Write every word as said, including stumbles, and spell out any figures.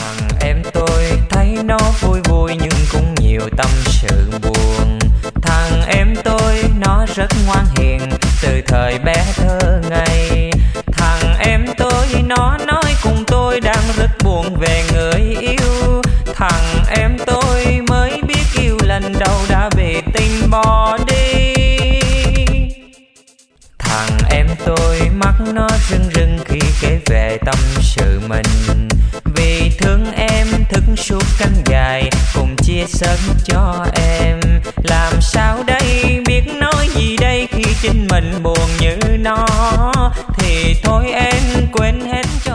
Thằng em tôi thấy nó vui vui nhưng cũng nhiều tâm sự buồn. Thằng em tôi nó rất ngoan hiền từ thời bé thơ ngây. Thằng em tôi nó nói cùng tôi đang rất buồn về người yêu. Thằng em tôi mới biết yêu lần đầu đã bị tình bỏ đi. Thằng em tôi mắt nó rưng rưng khi kể về tâm sự mình. Vì thương em thức suốt canh dài cùng chia sớt cho em. Làm sao đây biết nói gì đây khi chính mình buồn như nó. Thì thôi em quên hết cho